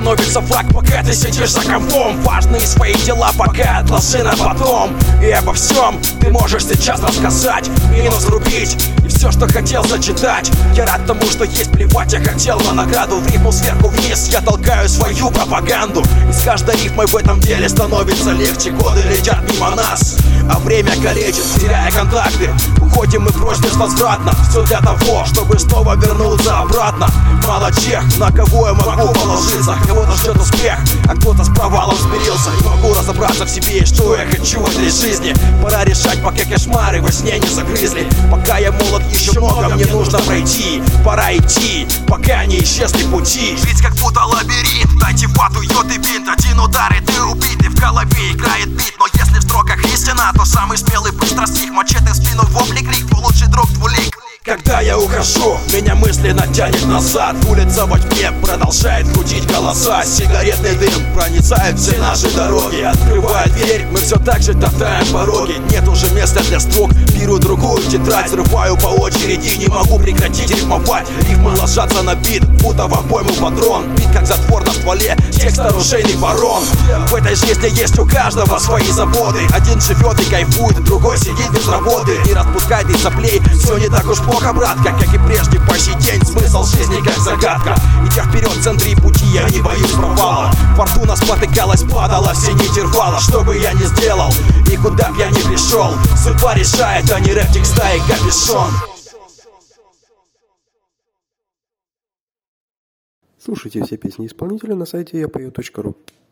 становится факт, пока ты сидишь за компом. Важные свои дела пока отложи на потом. И обо всем ты можешь сейчас рассказать, минус рубить и все, что хотел зачитать. Я рад тому, что есть, плевать я хотел на награду. В рифму сверху вниз я толкаю свою пропаганду. И с каждой рифмой в этом деле становится легче. Годы летят мимо нас, а время калечит, теряя контакты. Уходим мы прочь безвозвратно. Все для того, чтобы снова вернуться обратно. Мало тех, на кого я могу положиться. Кого-то ждет успех, а кто-то с провалом смирился. Не могу разобраться в себе и что я хочу в этой жизни. Пора решать, пока кошмары во сне не загрызли. Пока я молод, еще много мне нужно пройти. Пора идти, пока не исчезли пути. Ведь как будто лабиринт, дайте вату, йод и бинт. Один удар и ты убит, и в голове играет бит. Но если в строках истина, то самый смелый быстро стих. Мачете в спину, вопли, крик, твой лучший друг, двулик. Когда я ухожу, меня мысленно тянет назад. Улица во тьме продолжает крутить голоса. Сигаретный дым проницает все наши дороги. Открывая дверь, мы все так же топтаем пороги. Нет уже места для строк, беру другую тетрадь. Взрываю по очереди, не могу прекратить рифмовать. Рифмы ложатся на бит, будто в обойму патрон. Бит как затвор на стволе, текст оружейный ворон. В этой жизни есть у каждого свои заботы. Один живет и кайфует, другой сидит без работы. Не распускай ты соплей, все не так уж плохо, братка. Как и прежде, по сей день смысл жизни как загадка. Идя вперед в центре пути, я не боюсь провала. Фортуна спотыкалась, падала, все нити рвала. Что бы я ни сделал и куда б я ни пришел, судьба решает, а не рэп, текста и капюшон. Слушайте все песни исполнителя на сайте yapayot.ru.